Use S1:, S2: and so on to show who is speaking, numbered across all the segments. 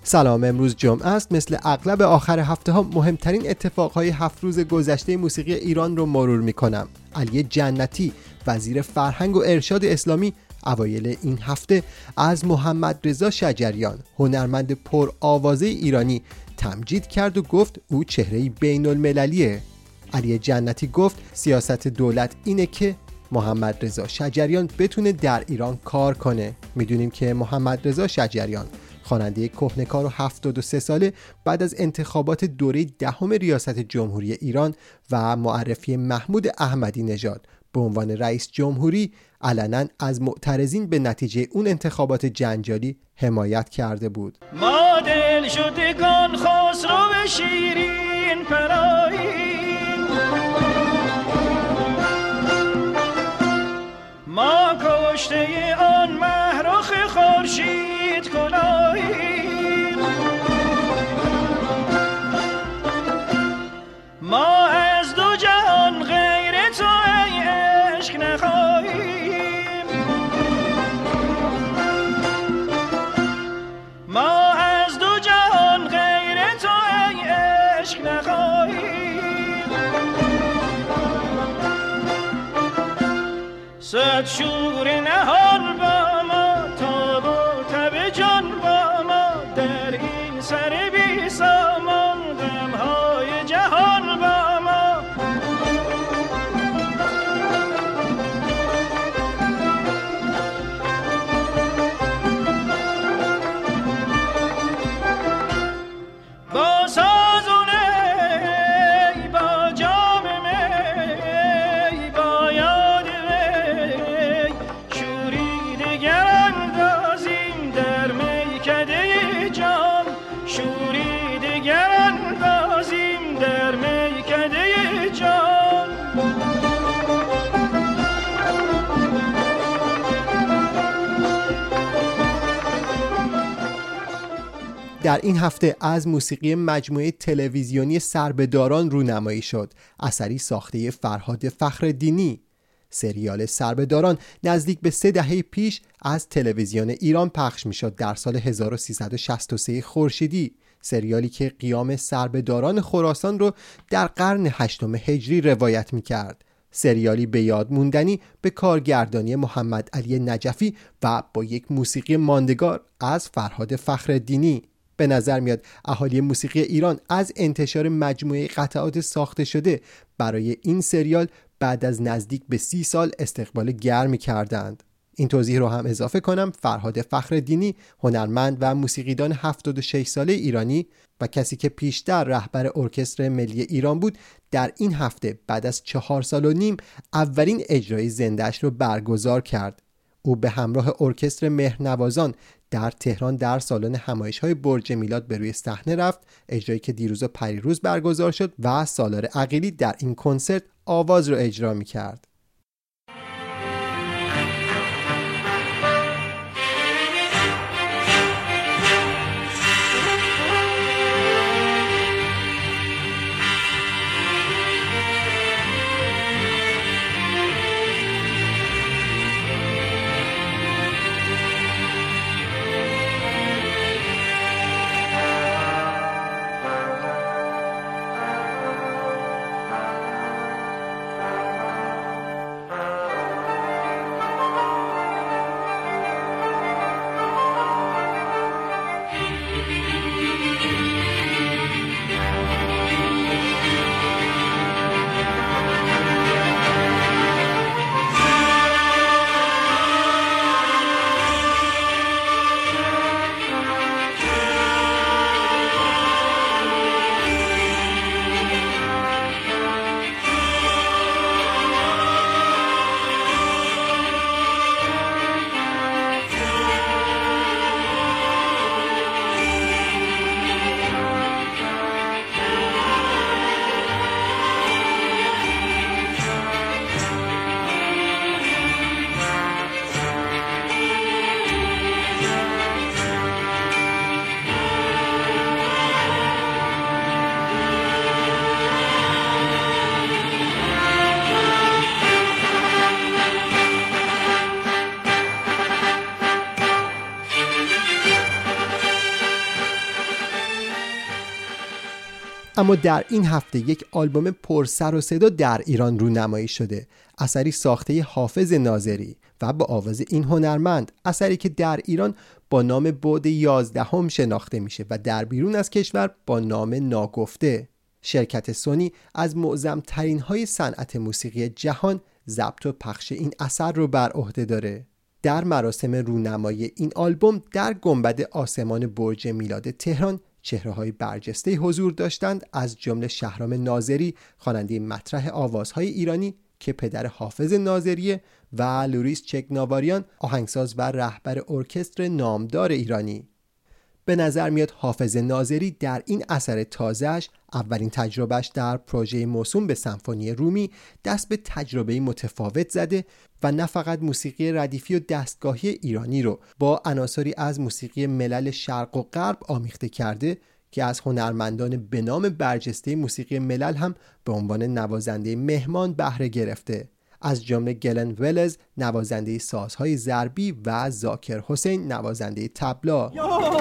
S1: سلام، امروز جمعه است. مثل اغلب آخر هفته ها مهمترین اتفاقهای 7 روز گذشته موسیقی ایران رو مرور میکنم. علی جنتی، وزیر فرهنگ و ارشاد اسلامی، اوایل این هفته از محمد رضا شجریان، هنرمند پر آوازه ایرانی، تمجید کرد و گفت او چهره‌ای بین المللیه. علی جنتی گفت سیاست دولت اینه که محمد رضا شجریان بتونه در ایران کار کنه. میدونیم که محمد رضا شجریان، خواننده کهنه‌کار و 73 ساله، بعد از انتخابات دوره دهم ریاست جمهوری ایران و معرفی محمود احمدی نژاد به عنوان رئیس جمهوری، علنا از معترضین به نتیجه اون انتخابات جنجالی حمایت کرده بود.
S2: ما دل شدگان خسرو شیرین پراییم، ما کشته آن مهرخ خورشید کلاییم، ما از دو جهان غیر تو ای عشق نخواهیم، ما از دو جهان غیر تو ای عشق نخواهیم، صد شور نهان با ما، تاب و تب جان با ما، در این سر بی سامان غمهای جهان با ما. با سازونه با جام می، با یاد وی شوری دگر اندازیم در میکده جام، شوری دگر اندازیم در میکده جام.
S1: در این هفته از موسیقی مجموعه تلویزیونی سربه‌داران رونمایی شد، اثری ساخته فرهاد فخرالدینی. سریال سربه‌داران نزدیک به 3 دهه پیش از تلویزیون ایران پخش میشد در سال 1363 خورشیدی، سریالی که قیام سربه‌داران خراسان رو در قرن 8 هجری روایت میکرد. سریالی به یاد موندنی به کارگردانی محمد علی نجفی و با یک موسیقی ماندگار از فرهاد فخرالدینی. به نظر میاد اهالی موسیقی ایران از انتشار مجموعه قطعات ساخته شده برای این سریال بعد از نزدیک به 30 سال استقبال گرمی کردند. این توضیح رو هم اضافه کنم، فرهاد فخرالدینی، هنرمند و موسیقیدان 76 ساله ایرانی و کسی که پیشتر رهبر ارکستر ملی ایران بود، در این هفته بعد از 4 سال و نیم اولین اجرای زنده‌اش رو برگزار کرد. او به همراه ارکستر مهرنوازان در تهران در سالن همایش‌های برج میلاد به روی صحنه رفت، اجرایی که دیروز و پریروز برگزار شد و سالار عقیلی در این کنسرت آواز رو اجرا می‌کرد. اما در این هفته یک آلبوم پر سر و صدا در ایران رونمایی شده، اثری ساخته حافظ ناظری و با آواز این هنرمند، اثری که در ایران با نام بعد 11 شناخته میشه و در بیرون از کشور با نام ناگفته. شرکت سونی از معظم ترین های صنعت موسیقی جهان ضبط و پخش این اثر رو بر عهده داره. در مراسم رونمایی این آلبوم در گنبد آسمان برج میلاد تهران چهره‌های برجسته حضور داشتند، از جمله شهرام ناظری، خواننده مطرح آوازهای ایرانی که پدر حافظ ناظریه، و لوریس چکناواریان، آهنگساز و رهبر ارکستر نامدار ایرانی. به نظر میاد حافظ ناظری در این اثر تازه‌اش، اولین تجربهش در پروژه موسوم به سمفونی رومی، دست به تجربه متفاوت زده و نه فقط موسیقی ردیفی و دستگاهی ایرانی رو با عناصری از موسیقی ملل شرق و غرب آمیخته کرده که از هنرمندان به نام برجسته موسیقی ملل هم به عنوان نوازنده مهمان بهره گرفته، از جمله گلن ولز نوازنده سازهای ضربی و ذاکر حسین نوازنده طبلا.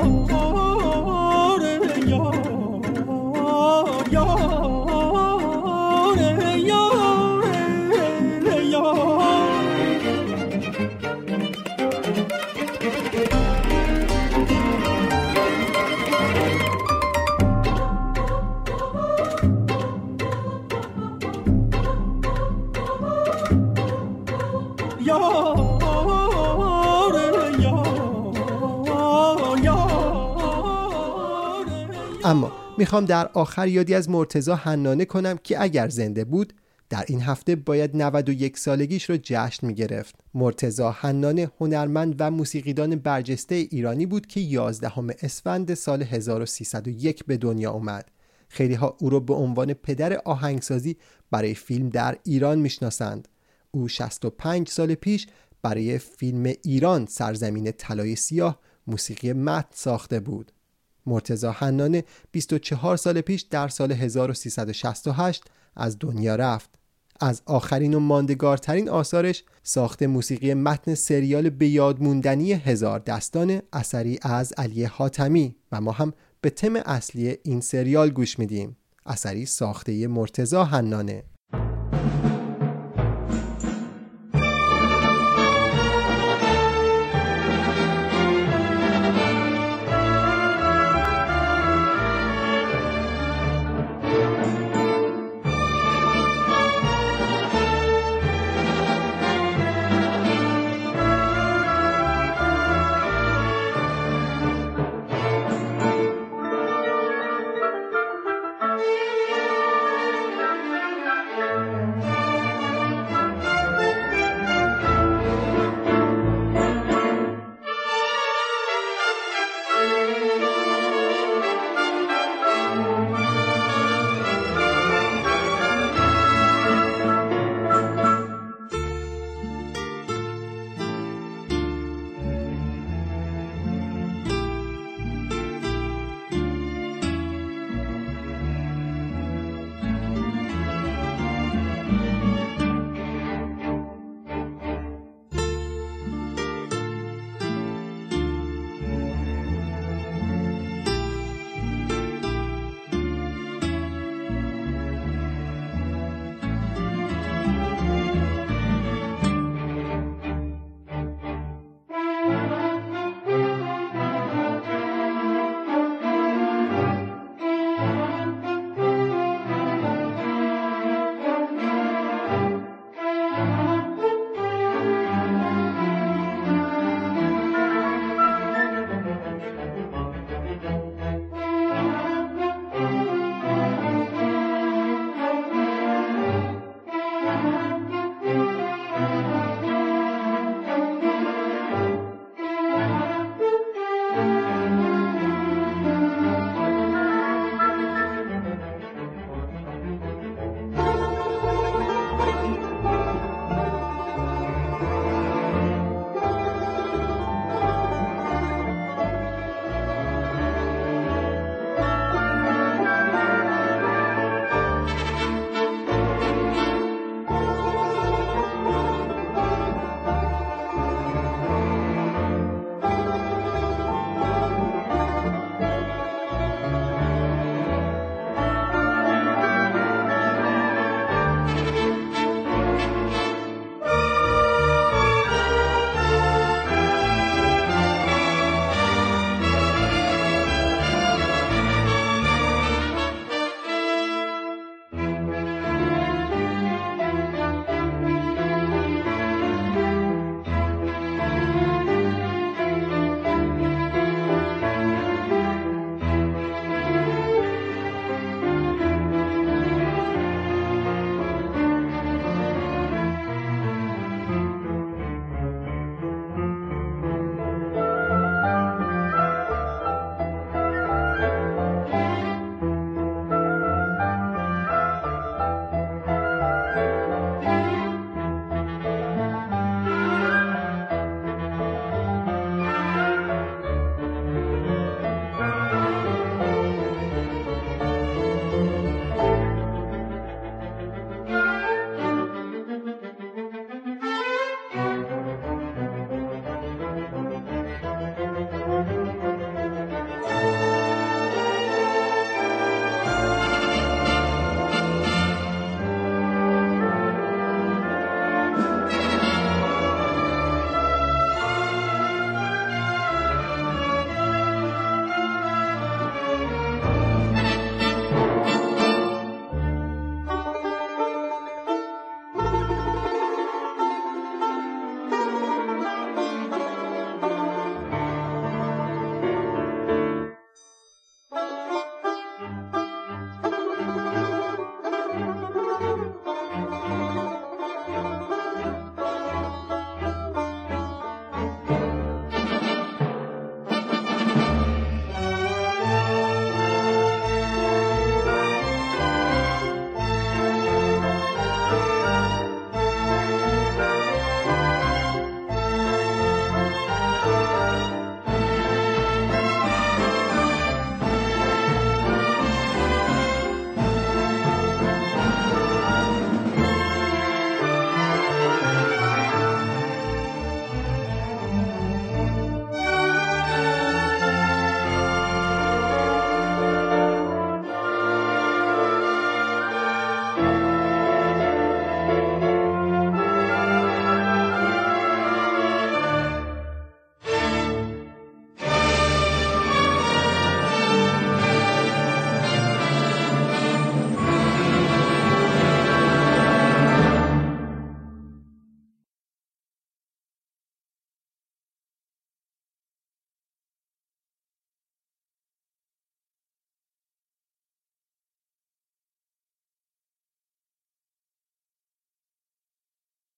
S1: اما میخوام در آخر یادی از مرتضی حنانه کنم که اگر زنده بود در این هفته باید 91 سالگیش رو جشن میگرفت. مرتضی حنانه هنرمند و موسیقیدان برجسته ایرانی بود که 11 اسفند سال 1301 به دنیا اومد. خیلی ها او رو به عنوان پدر آهنگسازی برای فیلم در ایران میشناسند. او 65 سال پیش برای فیلم ایران سرزمین طلای سیاه موسیقی متن ساخته بود. مرتضی حنانه 24 سال پیش در سال 1368 از دنیا رفت. از آخرین و ماندگارترین آثارش ساخت موسیقی متن سریال به یاد موندنی هزار دستان، اثری از علی حاتمی، و ما هم به تم اصلی این سریال گوش میدیم، اثری ساخته مرتضی حنانه.